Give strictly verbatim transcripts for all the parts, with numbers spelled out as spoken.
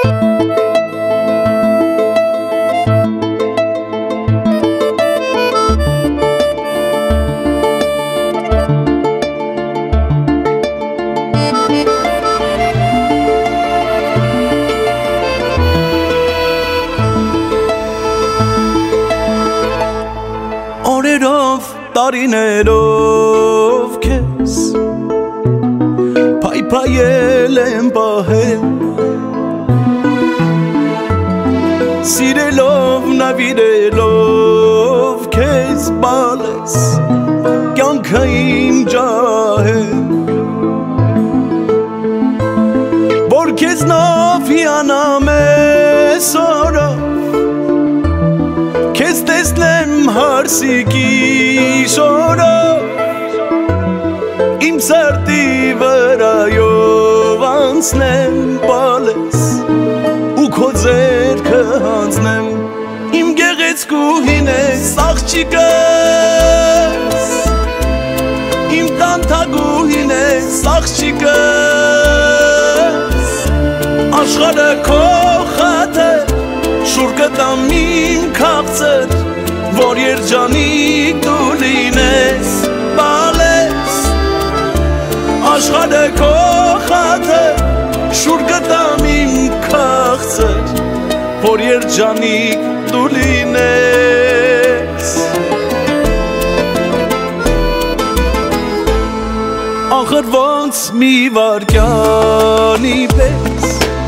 Օրերով, տարիներով քեզ փայփայել եմ պահել, սիրելով, նավիրելով քեզ բալես կյանքը իմ ջահել, որ քեզնով հիանամ ես օրով քեզ տեսնեմ հարսիկի շորով իմ սրտի վրայով անցնեմ բալես ու քո ձեռքը հանձնեմ իմ գեղեցկուհին ես աղջիկս իմ տանտագուհին ես աղջիկս աշխարհը քո խաթե շուռ կտամ իմ քաղցր որ երջանիկ դու լինես բալես աշխարհը քո խաթե շուռ կտամ իմ քաղցր որ երջանիկ դու լինես ախր ոնց մի վարկյանի պես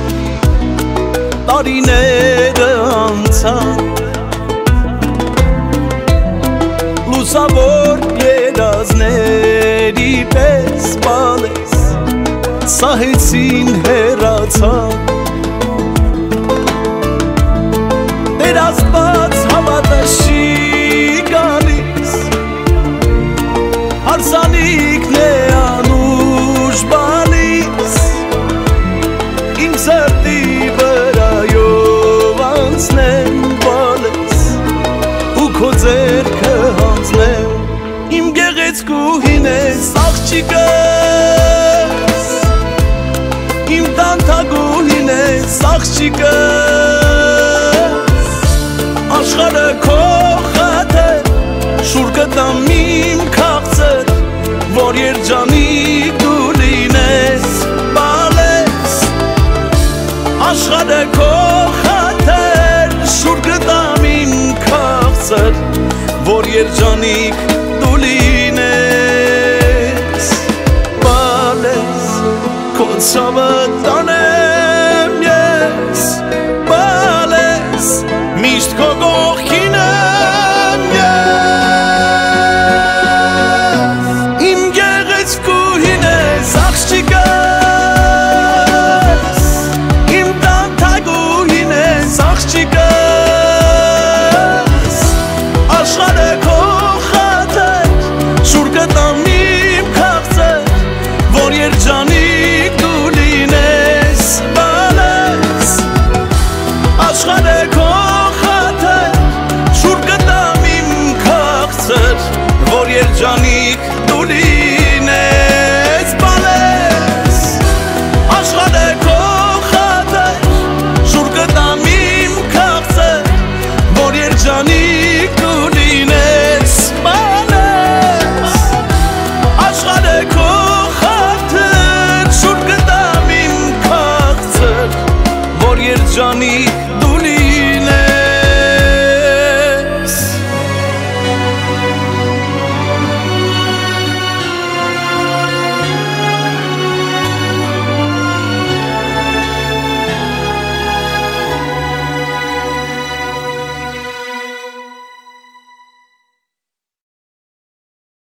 տարիները անցան լուսավոր երազների պես բալես սահեցին հեռացան Տեր Աստված հավատը չի գալիս հարսանիքն է անուշ բալիս իմ սրտի վրայով անցնեմ բալես ու քո ձեռքը հանձնեմ իմ գեղեցկուհին ես աղջիկս իմ տանտագուհին ես աղջիկս աշխարհը քո խաթե շուռ կտամ իմ քաղցր որ երջանիկ դու լինես բալես աշխարհը քո խաթե շուռ կտամ իմ քաղցր որ երջանիկ դու լինես բալես քո ցավը տանեմ ես բալես միշտ քո կողքին եմ ես իմ գեղեցկուհին ես աղջիկս իմ տանտագուհին ես աղջիկս աշխարհը քո խաթե շուռ կտամ իմ քաղցր որ երջանիկ դու լինես բալես աշխարհը քո խաթե շուռ կտամ իմ քաղցր որ երջանիկ դու լինես բալես աշխարհը քո խաթե շուռ կտամ իմ քաղցր որ երջանիկ դու լինես բալես աշխարհը քո խաթե շուռ կտամ իմ քաղցր որ երջանիկ